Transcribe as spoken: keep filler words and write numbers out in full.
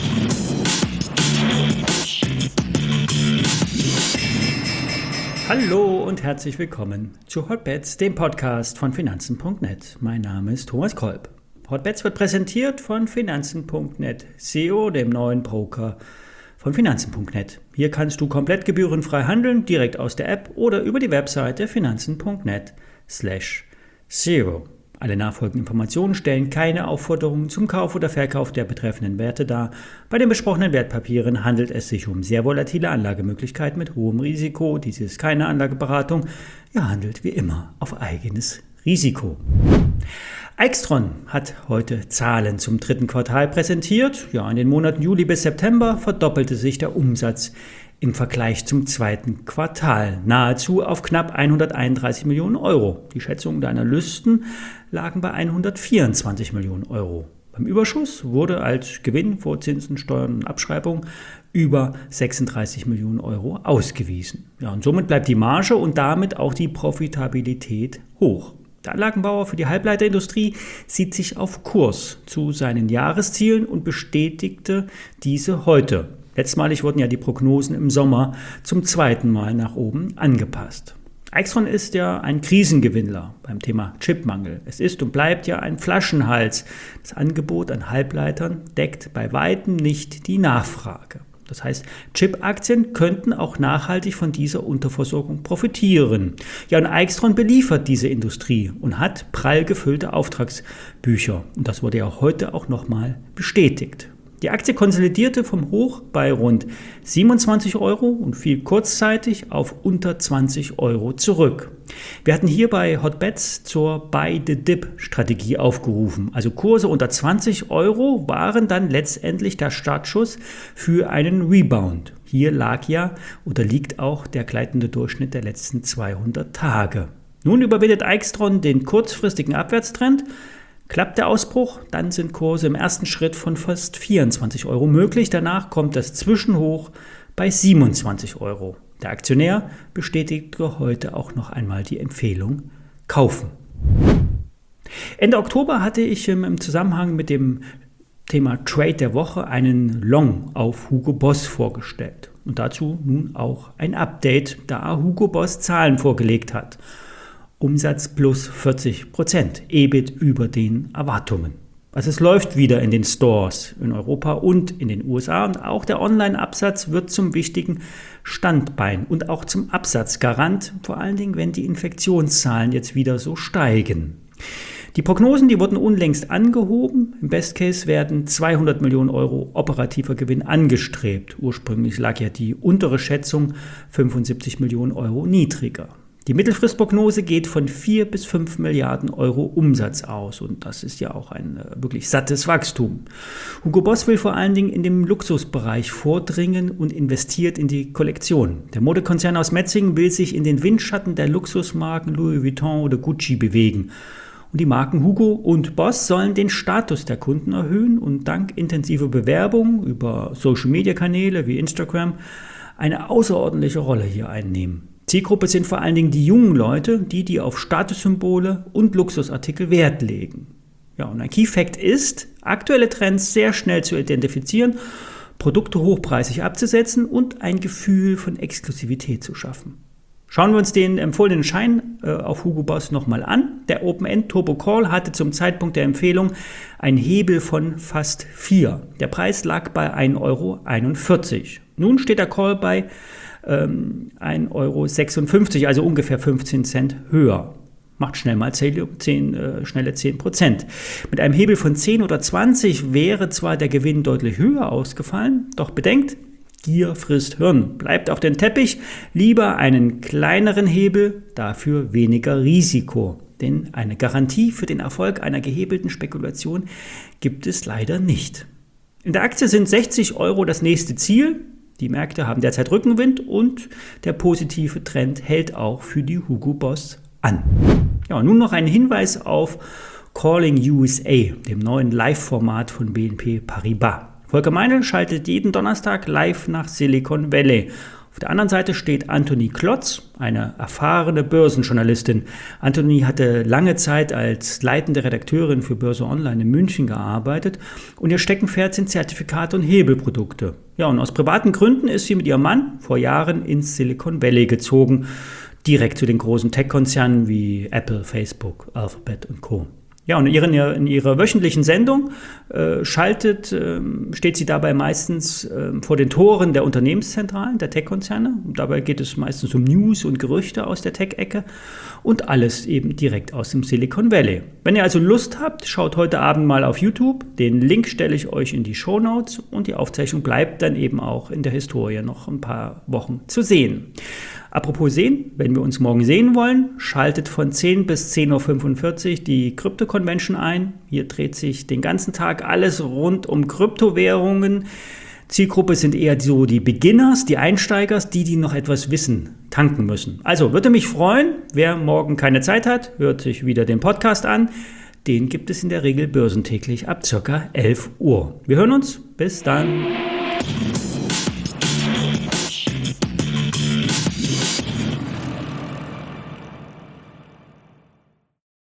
Hallo und herzlich willkommen zu Hotbets, dem Podcast von Finanzen punkt net. Mein Name ist Thomas Kolb. Hotbets wird präsentiert von Finanzen punkt net, S E O, dem neuen Broker von Finanzen punkt net. Hier kannst du komplett gebührenfrei handeln, direkt aus der App oder über die Webseite finanzen punkt net slash S E O. Alle nachfolgenden Informationen stellen keine Aufforderungen zum Kauf oder Verkauf der betreffenden Werte dar. Bei den besprochenen Wertpapieren handelt es sich um sehr volatile Anlagemöglichkeiten mit hohem Risiko. Dies ist keine Anlageberatung. Ihr handelt wie immer auf eigenes Risiko. Aixtron hat heute Zahlen zum dritten Quartal präsentiert. Ja, in den Monaten Juli bis September verdoppelte sich der Umsatz im Vergleich zum zweiten Quartal, nahezu auf knapp hunderteinunddreißig Millionen Euro. Die Schätzungen der Analysten lagen bei hundertvierundzwanzig Millionen Euro. Beim Überschuss wurde als Gewinn vor Zinsen, Steuern und Abschreibung über sechsunddreißig Millionen Euro ausgewiesen. Ja, und somit bleibt die Marge und damit auch die Profitabilität hoch. Der Anlagenbauer für die Halbleiterindustrie sieht sich auf Kurs zu seinen Jahreszielen und bestätigte diese heute. Letztmalig wurden ja die Prognosen im Sommer zum zweiten Mal nach oben angepasst. Aixtron ist ja ein Krisengewinnler beim Thema Chipmangel. Es ist und bleibt ja ein Flaschenhals. Das Angebot an Halbleitern deckt bei weitem nicht die Nachfrage. Das heißt, Chip-Aktien könnten auch nachhaltig von dieser Unterversorgung profitieren. Ja, und Aixtron beliefert diese Industrie und hat prall gefüllte Auftragsbücher. Und das wurde ja auch heute auch nochmal bestätigt. Die Aktie konsolidierte vom Hoch bei rund siebenundzwanzig Euro und fiel kurzzeitig auf unter zwanzig Euro zurück. Wir hatten hier bei Hotbets zur Buy-the-Dip-Strategie aufgerufen. Also Kurse unter zwanzig Euro waren dann letztendlich der Startschuss für einen Rebound. Hier lag ja oder liegt auch der gleitende Durchschnitt der letzten zweihundert Tage. Nun überwindet Aixtron den kurzfristigen Abwärtstrend. Klappt der Ausbruch, dann sind Kurse im ersten Schritt von fast vierundzwanzig Euro möglich. Danach kommt das Zwischenhoch bei siebenundzwanzig Euro. Der Aktionär bestätigte heute auch noch einmal die Empfehlung kaufen. Ende Oktober hatte ich im Zusammenhang mit dem Thema Trade der Woche einen Long auf Hugo Boss vorgestellt. Und dazu nun auch ein Update, da Hugo Boss Zahlen vorgelegt hat. Umsatz plus vierzig Prozent, E B I T über den Erwartungen. Also es läuft wieder in den Stores in Europa und in den U S A und auch der Online-Absatz wird zum wichtigen Standbein und auch zum Absatzgarant, vor allen Dingen, wenn die Infektionszahlen jetzt wieder so steigen. Die Prognosen, die wurden unlängst angehoben. Im Best Case werden zweihundert Millionen Euro operativer Gewinn angestrebt. Ursprünglich lag ja die untere Schätzung fünfundsiebzig Millionen Euro niedriger. Die Mittelfristprognose geht von vier bis fünf Milliarden Euro Umsatz aus und das ist ja auch ein äh, wirklich sattes Wachstum. Hugo Boss will vor allen Dingen in dem Luxusbereich vordringen und investiert in die Kollektion. Der Modekonzern aus Metzingen will sich in den Windschatten der Luxusmarken Louis Vuitton oder Gucci bewegen. Und die Marken Hugo und Boss sollen den Status der Kunden erhöhen und dank intensiver Bewerbung über Social-Media-Kanäle wie Instagram eine außerordentliche Rolle hier einnehmen. Zielgruppe sind vor allen Dingen die jungen Leute, die, die auf Statussymbole und Luxusartikel Wert legen. Ja, und ein Key Fact ist, aktuelle Trends sehr schnell zu identifizieren, Produkte hochpreisig abzusetzen und ein Gefühl von Exklusivität zu schaffen. Schauen wir uns den empfohlenen Schein äh, auf Hugo Boss nochmal an. Der Open-End Turbo Call hatte zum Zeitpunkt der Empfehlung einen Hebel von fast vier. Der Preis lag bei ein Euro einundvierzig. Nun steht der Call bei ein Euro sechsundfünfzig, also ungefähr fünfzehn Cent höher. Macht schnell mal zehn, zehn, äh, schnelle zehn Prozent. Mit einem Hebel von zehn oder zwanzig wäre zwar der Gewinn deutlich höher ausgefallen, doch bedenkt, Gier frisst Hirn. Bleibt auf den Teppich, lieber einen kleineren Hebel, dafür weniger Risiko. Denn eine Garantie für den Erfolg einer gehebelten Spekulation gibt es leider nicht. In der Aktie sind sechzig Euro das nächste Ziel. Die Märkte haben derzeit Rückenwind und der positive Trend hält auch für die Hugo Boss an. Ja, und nun noch ein Hinweis auf Calling U S A, dem neuen Live-Format von B N P Paribas. Volker Meinl schaltet jeden Donnerstag live nach Silicon Valley. Auf der anderen Seite steht Anthony Klotz, eine erfahrene Börsenjournalistin. Anthony hatte lange Zeit als leitende Redakteurin für Börse Online in München gearbeitet und ihr Steckenpferd sind Zertifikate und Hebelprodukte. Ja, und aus privaten Gründen ist sie mit ihrem Mann vor Jahren ins Silicon Valley gezogen, direkt zu den großen Tech-Konzernen wie Apple, Facebook, Alphabet und Co. Ja, und in ihrer, in ihrer wöchentlichen Sendung äh, schaltet, äh, steht sie dabei meistens äh, vor den Toren der Unternehmenszentralen, der Tech-Konzerne. Dabei geht es meistens um News und Gerüchte aus der Tech-Ecke und alles eben direkt aus dem Silicon Valley. Wenn ihr also Lust habt, schaut heute Abend mal auf YouTube. Den Link stelle ich euch in die Shownotes und die Aufzeichnung bleibt dann eben auch in der Historie noch ein paar Wochen zu sehen. Apropos sehen, wenn wir uns morgen sehen wollen, schaltet von zehn bis zehn Uhr fünfundvierzig die Crypto Convention ein. Hier dreht sich den ganzen Tag alles rund um Kryptowährungen. Zielgruppe sind eher so die Beginners, die Einsteigers, die, die noch etwas wissen, tanken müssen. Also würde mich freuen, wer morgen keine Zeit hat, hört sich wieder den Podcast an. Den gibt es in der Regel börsentäglich ab ca. elf Uhr. Wir hören uns. Bis dann.